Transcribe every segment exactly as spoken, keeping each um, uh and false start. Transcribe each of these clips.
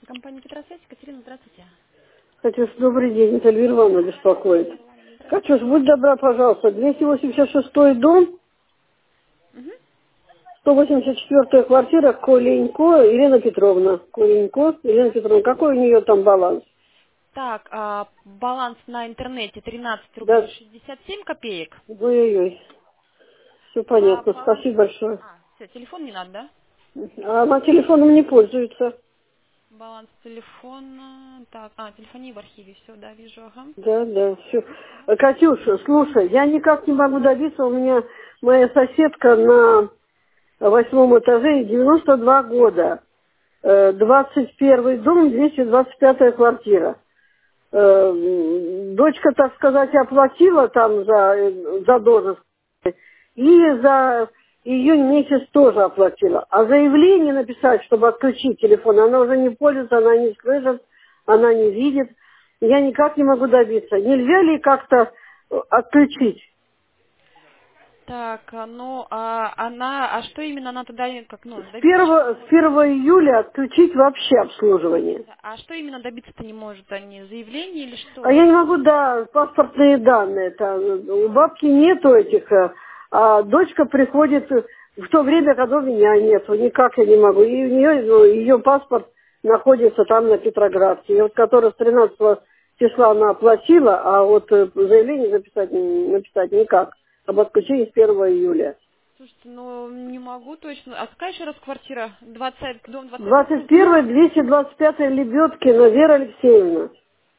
Компания Петросвязь. Екатерина, здравствуйте. Катюш, добрый день, это Эльвира Ивановна беспокоит. Катюш, будь добра, пожалуйста, двести восемьдесят шестой дом, Мгм. сто восемьдесят четвёртая квартира, Коленько, Елена Петровна. Коленько, Елена Петровна, какой у нее там баланс? Так, а, баланс на интернете тринадцать рублей Да, шестьдесят семь копеек. ой-ой-ой, все А понятно, баланс... спасибо большое. А, все, телефон не надо, да? А она телефоном не пользуется. Баланс телефона... Так, а, телефония в архиве, все, да, вижу, ага. Да, да, все. Катюша, слушай, я никак не могу добиться, у меня моя соседка на восьмом этаже, девяносто два года. Э, двадцать первый дом, двести двадцать пятая квартира. Э, м, Дочка, так сказать, оплатила там за э, задолженность. И за июнь месяц тоже оплатила. А заявление написать, чтобы отключить телефон, она уже не пользуется, она не слышит, она не видит. Я никак не могу добиться. Нельзя ли как-то э, отключить? Так, а, ну, а она... А что именно она тогда, как, ну, С добиться чего не первого, с может? первого июля отключить вообще обслуживание. Да, а что именно добиться-то не может? Они заявление или А что? я не могу, да, паспортные данные. Там, у бабки нету этих, э, а дочка приходит в то время, когда у меня нету. Никак я не могу. И у нее, ну, ее паспорт находится там на Петроградке. И вот который с тринадцатого числа она оплатила, а вот э, заявление записать, н- написать никак. Об отключении с первого июля. Слушайте, ну, не могу точно. А какая еще раз квартира? двадцать, дом двадцать один? двадцать первое, двести двадцать пятое Лебедкина, Вера Алексеевна.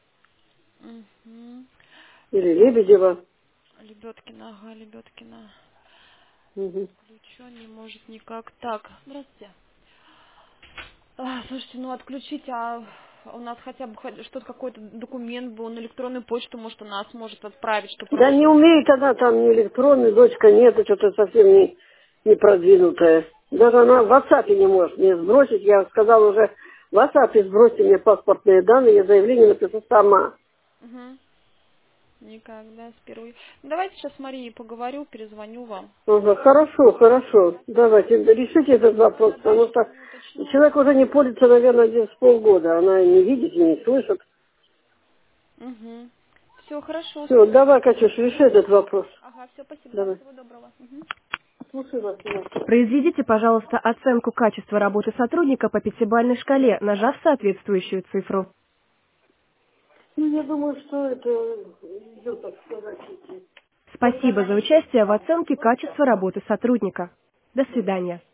Угу. Или Лебедева. Лебедкина, ага, Лебедкина. Мгм. Ключо не может никак. Так, здравствуйте. А, слушайте, ну отключить, а у нас хотя бы хоть что-то, какой-то документ был на электронную почту, может, она сможет отправить, что Да не просто... умеет она там ни электронный, дочка нет, что-то совсем не, не продвинутая. Даже она в WhatsApp не может мне сбросить. Я сказала уже, в WhatsApp сбросьте мне паспортные данные, я заявление напишу сама. Угу. Никогда с первой... Ну, давайте сейчас с Марией поговорю, перезвоню вам. Ага, хорошо, хорошо. Давайте, решите этот вопрос, Да, да, потому сейчас что не уточню. человек уже не пользуется, наверное, один с полгода. Она не видит и не слышит. Угу. Все, хорошо, Все, слушаю. давай, Катюш, реши этот вопрос. Ага, все, спасибо, да, Давай. всего доброго. Мгм. Слушай вас. Инна. Произведите, пожалуйста, оценку качества работы сотрудника по пятибалльной шкале, нажав соответствующую цифру. Ну, я думаю, что это идет, так сказать, эти Спасибо за участие в оценке качества работы сотрудника. До свидания.